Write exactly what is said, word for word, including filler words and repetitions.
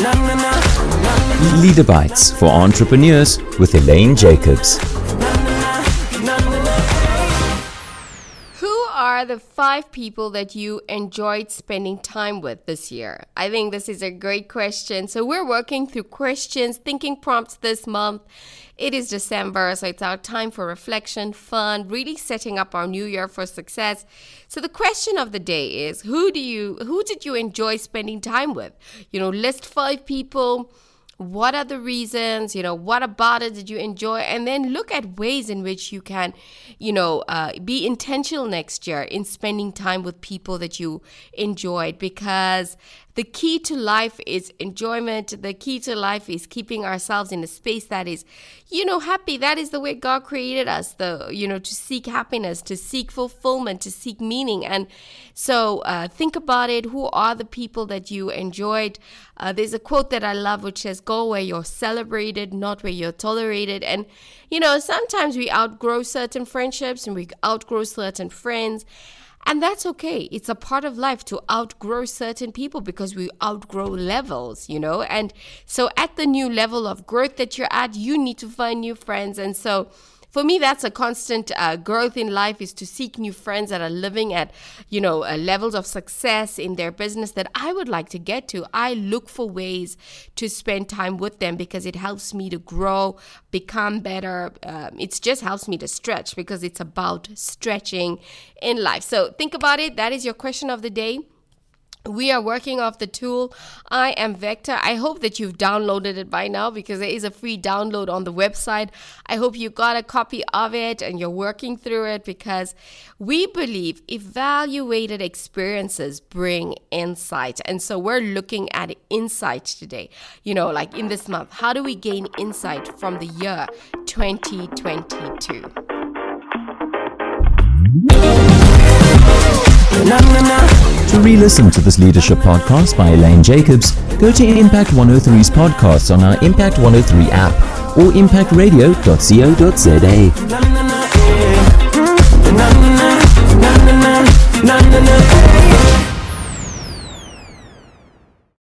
Leader Bites for Entrepreneurs with Elaine Jacobs. Are the five people that you enjoyed spending time with this year? I think this is a great question. So we're working through questions, thinking prompts this month. It is December, so it's our time for reflection, fun, really setting up our new year for success. So the question of the day is, who do you, who did you enjoy spending time with? You know, list five people. What are the reasons? You know, what about it did you enjoy? And then look at ways in which you can, you know, uh, be intentional next year in spending time with people that you enjoyed, because the key to life is enjoyment. The key to life is keeping ourselves in a space that is, you know, happy. That is the way God created us, the, you know, to seek happiness, to seek fulfillment, to seek meaning. And so uh, think about it. Who are the people that you enjoyed? Uh, there's a quote that I love, which says, go where you're celebrated, not where you're tolerated. And, you know, sometimes we outgrow certain friendships and we outgrow certain friends. And that's okay. It's a part of life to outgrow certain people because we outgrow levels, you know. And so at the new level of growth that you're at, you need to find new friends. And so for me, that's a constant uh, growth in life, is to seek new friends that are living at, you know, uh, levels of success in their business that I would like to get to. I look for ways to spend time with them because it helps me to grow, become better. Um, it just helps me to stretch because it's about stretching in life. So think about it. That is your question of the day. We are working off the tool I Am Vector. I hope that you've downloaded it by now because there is a free download on the website. I hope you got a copy of it and you're working through it, because we believe evaluated experiences bring insight. And so we're looking at insight today. You know, like in this month, how do we gain insight from the year twenty twenty-two? To re-listen to this leadership podcast by Elaine Jacobs, go to Impact one oh three's podcasts on our Impact one oh three app or impact radio dot co dot za.